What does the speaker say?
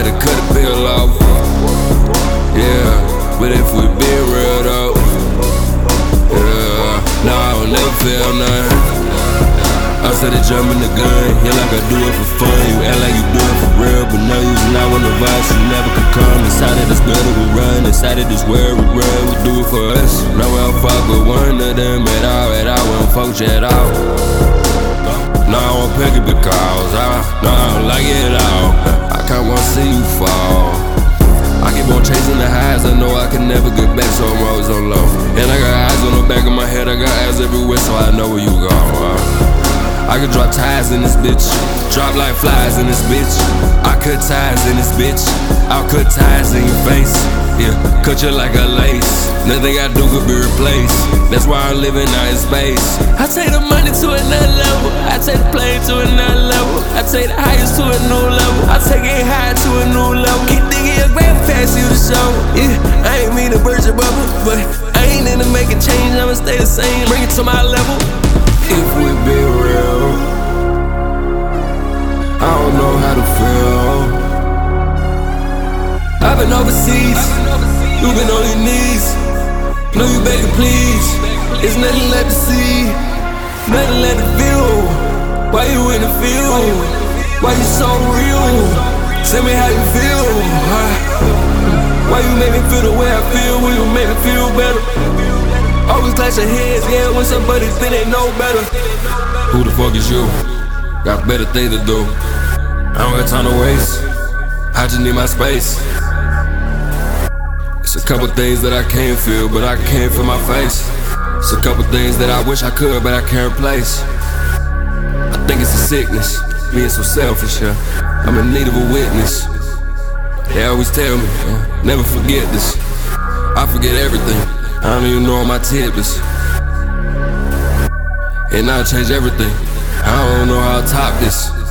had to cut the bill off. Yeah, but if we been real though, yeah, nah, I don't never feel nothing. I said it jumping the gun, yeah, like I do it for fun. You act like you do it for real, but no, you's not one of us. You never could come inside of this building we run, inside of this world we run. We do it for us. No, I don't fuck with one of them at all. We don't fuck you at all. No, I won't pick it because I don't like it at all. I kinda wanna see you fall. I keep on chasing the highs, I know I can never get back, so I'm always on low. And I got eyes on the back of my head, I got eyes everywhere, so I know where you go. I could drop ties in this bitch, drop like flies in this bitch. I cut ties in this bitch, I'll cut ties in your face. Yeah, cut you like a lace. Nothing I do could be replaced. That's why I'm living out in space. I take the money to another level, I take the plane to another level, I take the highest to a new level, I take it high to a new level. Keep digging your grave past you to show. Yeah, I ain't mean to burst your bubble, but I ain't into making change, I'ma stay the same, bring it to my level. If we be real, I don't know how to feel. I've been overseas, you been on your knees. Know you begging please, it's nothing left to see, nothing left to feel. Why you in the field? Why you so real? Tell me how you feel. Why you make me feel the way I feel? Will you make me feel better? Always clash your heads, yeah, when somebody think they know better. Who the fuck is you? Got better things to do. I don't got time to waste, I just need my space. It's a couple things that I can't feel, but I can't feel my face. It's a couple things that I wish I could, but I can't replace. I think it's a sickness, being so selfish, yeah. I'm in need of a witness. They always tell me, never forget this. I forget everything, I don't even know all my tidbits. And I'll change everything, I don't know how to top this.